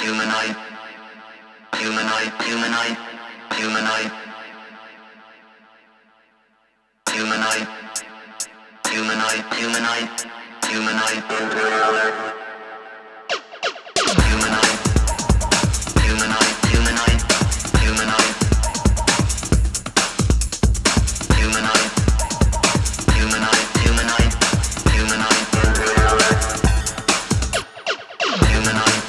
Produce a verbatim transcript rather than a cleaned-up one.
humanoid, humanoid, humanoid, humanoid, humanoid, humanoid, humanoid, humanoid, humanoid, humanoid, humanoid, humanoid, humanoid, humanoid, humanoid, humanoid, humanoid, humanoid.